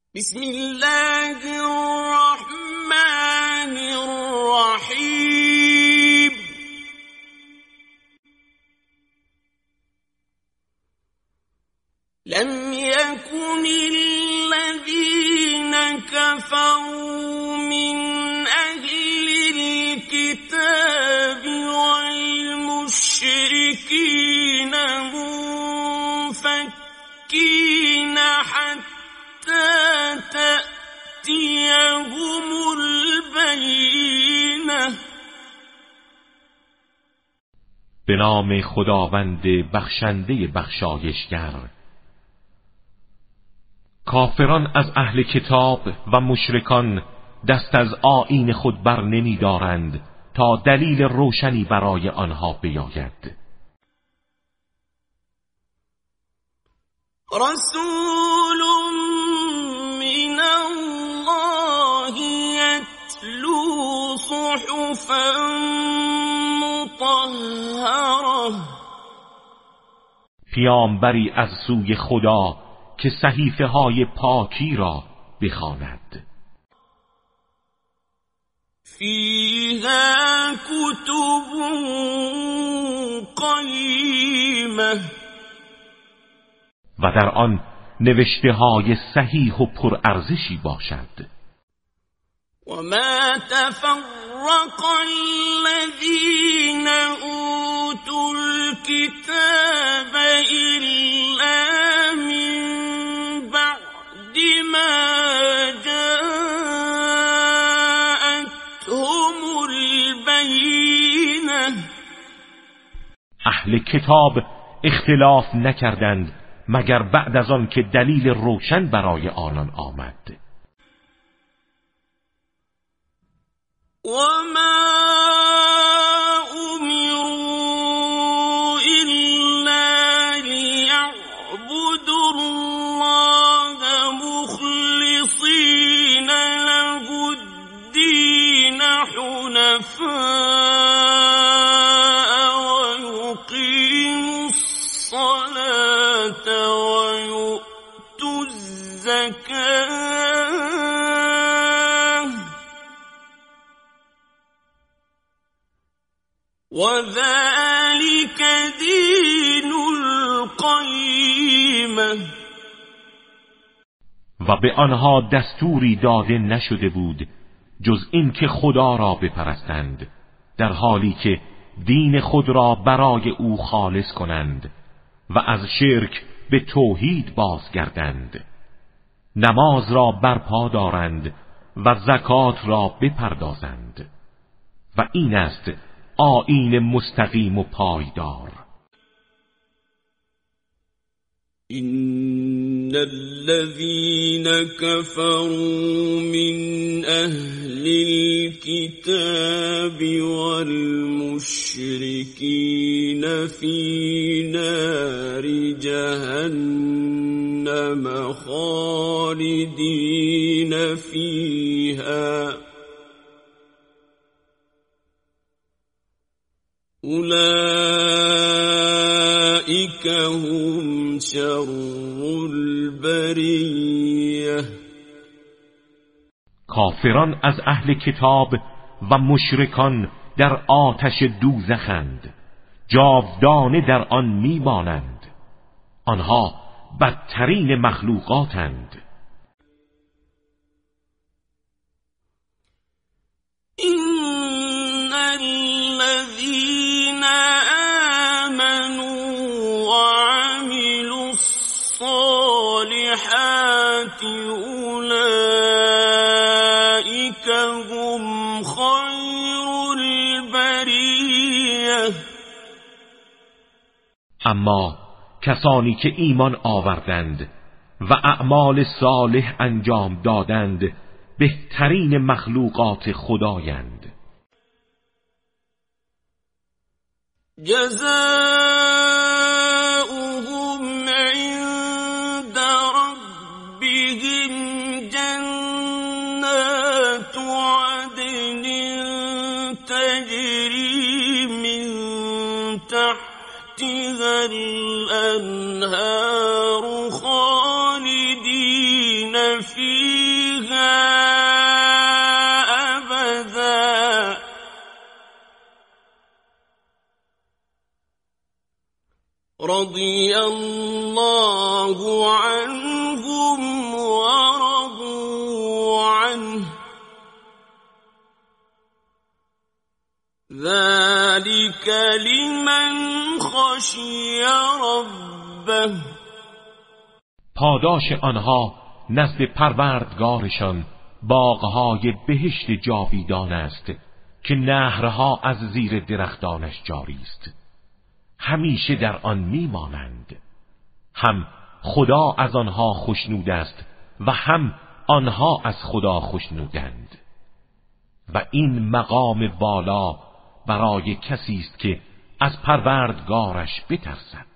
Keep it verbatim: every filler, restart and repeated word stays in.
بسم الله الرحمن الرحیم. لم يكن الذين كفروا من أهل الكتاب والمشركين منفكين حتى تأتيهم البینه. به نام خداوند بخشنده بخشایشگر. کافران از اهل کتاب و مشرکان دست از آیین خود بر نمی دارند تا دلیل روشنی برای آنها بیاید. رسول من الله يتلو صحفا مطهره. پیامبری از سوی خدا که صحیفه های پاکی را بخواند. فیها کتب قیمه. و در آن نوشته های صحیح و پرارزشی باشد. و ما تفرق الذین اوتوا الكتاب الا من بعد ما جاءتهم البینه. اهل کتاب اختلاف نکردند مگر بعد از آن که دلیل روشن برای آنان آمد. و ما امروا الا لیعبدوا الله مخلصین له الدین حنفاء و یقیموا الصلاة ويؤتوا الزكاة وذلك دين القيمة. و به آنها دستوری داده نشده بود جز این که خدا را بپرستند، در حالی که دین خود را برای او خالص کنند و از شرک به توحید بازگردند، نماز را برپا دارند و زکات را بپردازند و این است آیین مستقیم و پایدار. إن الذين كفروا من أهل الكتاب والمشركين في نار جهنم خالدين فيها أولئك هم شر البریه. کافران از اهل کتاب و مشرکان در آتش دوزخند، جاودانه در آن میمانند. آنها بدترین مخلوقاتند. إن الذين آمنوا وعملوا الصالحات أولئك هم خير البریه. اما کسانی که ایمان آوردند و اعمال صالح انجام دادند بهترین مخلوقات خدایند. جزاؤهم عند ربهم جنات عدن تجری من تحتها الأنهار خالدين فيها أبدا رضي الله عنهم ورضوا عنه ذلك لمن خشی ربه. پاداش آنها نزد پروردگارشان باغهای بهشت جاویدان است که نهرها از زیر درختانش جاری است، همیشه در آن میمانند. هم خدا از آنها خوشنود است و هم آنها از خدا خوشنودند. و این مقام بالا برای کسی است که از پروردگارش بترسد.